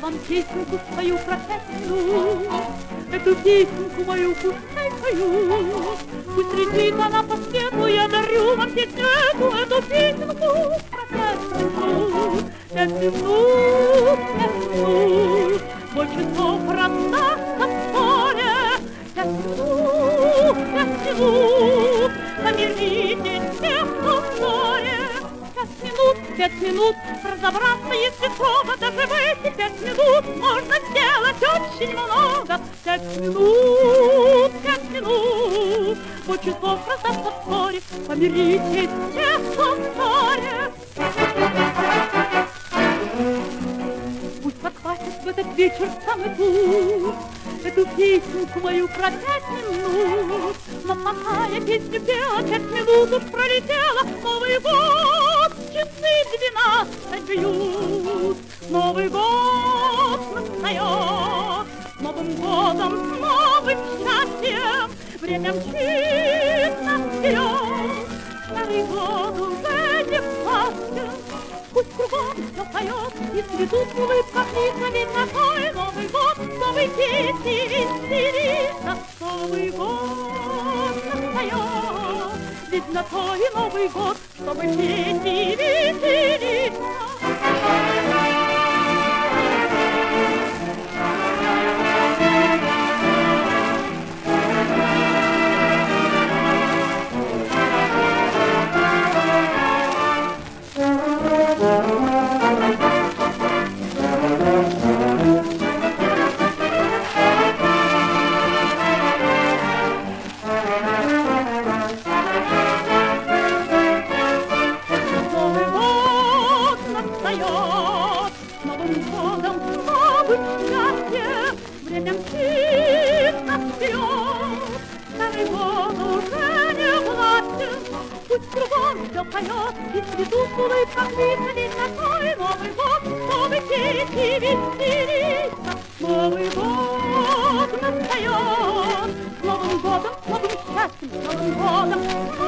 вам песенку свою пропетну, эту песенку мою пускай поют. Пусть летит она по свету, я дарю вам песню эту песенку пропетную. 5 минут, 5 минут, больше слов раздастся в поле. 5 минут, 5 минут, помирите тех, кто в ссоре. 5 минут, разобраться, если строго, даже в эти 5 минут можно сделать очень много. 5 минут, больше слов раздастся в ссоре, помирите тех, кто в ссоре. Пусть подхватит в этот вечер самый тур эту песенку мою про 5 минут. Но пока я песню пела, 5 минут уж пролетела. Новый год, часы 12 бьют. Новый год настает. С Новым годом, с новым счастьем время мчит нас вперед. Старый год уже не властен. Пусть кругом все поет, и цветут в улыбках лица, ведь такой Новый год, чтобы петь и веселиться. Новый год настает, ведь на то и Новый год, чтобы петь и веселиться. Новым годом, новым счастьем время мчит нас вперед. Старый год уже не властен, пусть кругом все поет, и цветут в улыбках лица, ведь такой Новый год, чтобы петь и веселиться. Новый год настает, с Новым годом, с новым счастьем, с Новым годом.